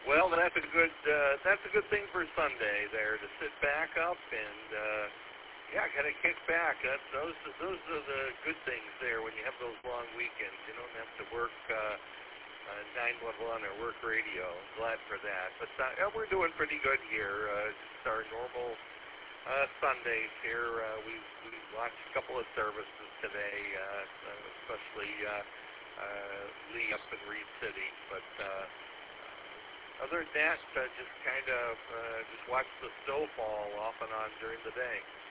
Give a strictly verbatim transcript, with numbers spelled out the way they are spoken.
Well, that's a good uh, that's a good thing for Sunday there to sit back up and uh, yeah, kind of kick back. That's those those are the good things there when you have those long weekends. You don't have to work uh, uh, nine one one or work radio. Glad for that. But uh, yeah, we're doing pretty good here. Uh, just our normal uh, Sundays here. Uh, we we watched a couple of services today, uh, especially uh, uh, Lee up in Reed City, but. Uh, Other than that, uh, just kind of uh, just watch the snow fall off and on during the day.